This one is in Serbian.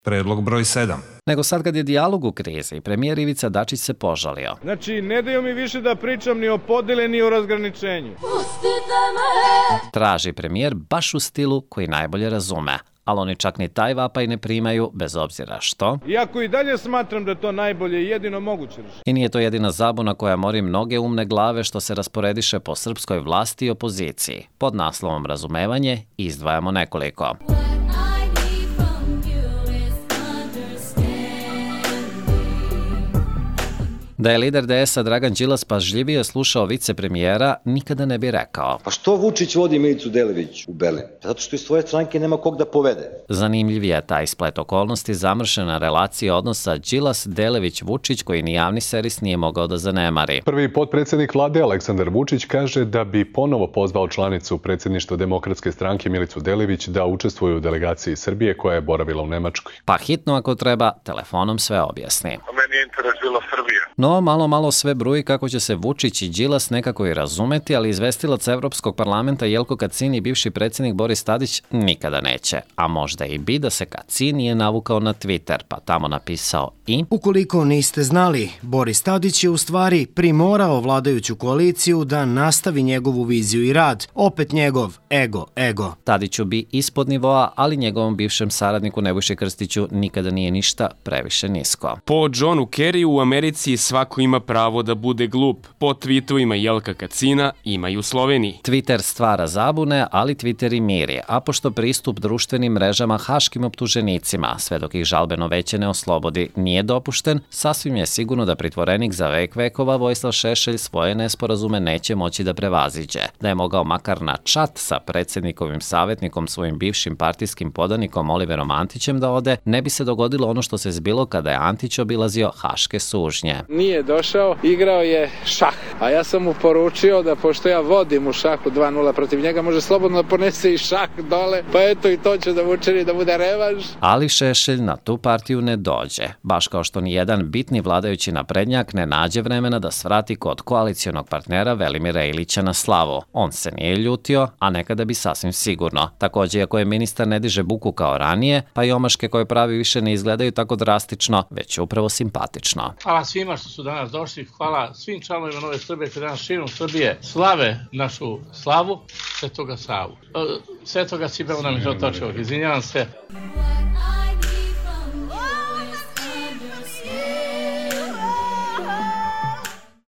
Predlog broj 7. Nego sad kad je dijalog u krizi, premijer Ivica Dačić se požalio. Znači, ne daju mi više da pričam ni o podeli, ni o razgraničenju. Pustite me! Traži premijer baš u stilu koji najbolje razume. Ali oni čak ni taj vapaj ne primaju, bez obzira što. Iako i dalje smatram da to najbolje i jedino moguće rešenje. I nije to jedina zabuna koja mori mnoge umne glave što se rasporediše po srpskoj vlasti i opoziciji. Pod naslovom razumevanje izdvajamo nekoliko. Da je lider DS-a Dragan Đilas pažljivije slušao vicepremijera, nikada ne bi rekao. Pa što Vučić vodi Milicu Delević u Berlin? Zato što iz svoje stranke nema kog da povede. Zanimljiv je taj splet okolnosti zamršena relacija odnosa Đilas-Delević-Vučić koji ni javni servis nije mogao da zanemari. Prvi potpredsjednik vlade Aleksandar Vučić kaže da bi ponovo pozvao članicu predsjedništva Demokratske stranke Milicu Delević da učestvuje u delegaciji Srbije koja je boravila u Nemačkoj. Pa hitno ako treba, telefonom sve objasni. Meni je interes bila Srbija. No, malo sve bruji kako će se Vučić i Đilas nekako i razumeti, ali izvestilac Evropskog parlamenta Jelko Kacin i bivši predsjednik Boris Tadić nikada neće. A možda i bi da se Kacin nije navukao na Twitter, pa tamo napisao i... Ukoliko niste znali, Boris Tadić je u stvari primorao vladajuću koaliciju da nastavi njegovu viziju i rad. Opet njegov ego. Tadiću bi ispod nivoa, ali njegovom bivšem saradniku Nebojši Krstiću nikada nije ništa previše nisko. Po Johnu Kerryu u Americi svako ima pravo da bude glup. Po tweetovima Jelka Kacina ima i u Sloveniji. Twitter stvara zabune, ali Twitter i miri, a pošto pristup društvenim mrežama haškim optuženicima, sve dok ih žalbeno veće ne oslobodi, nije dopušten, sasvim je sigurno da pritvorenik za vek vekova Vojislav Šešelj svoje nesporazume neće moći da prevaziđe. Da je mogao makar na čat sa predsjednikovim savjetnikom, svojim bivšim partijskim podanikom Oliverom Antićem da ode, ne bi se dogodilo ono što se zbilo kada je Antić obilazio haške sužnje. Nije došao, igrao je šah, a ja sam mu poručio da pošto ja vodim u šahu 2-0 protiv njega, može slobodno da ponese i šah dole, pa eto i to će da mu učini da bude revanš. Ali Šešelj na tu partiju ne dođe, baš kao što ni jedan bitni vladajući naprednjak ne nađe vremena da svrati kod koalicionog partnera Velimira Ilića na slavu. On se nije ljutio, a nekada bi sasvim sigurno. Takođe, iako je ministar ne diže buku kao ranije, pa i omaške koje pravi više ne izgledaju tako drastično, već upravo simpatično. Hvala svima što su danas došli, hvala svim članovima Nove Srbije koji danas širom Srbije slave našu slavu Svetoga Savu. Svetoga Simeona Mitrotočevog, izvinjavam se.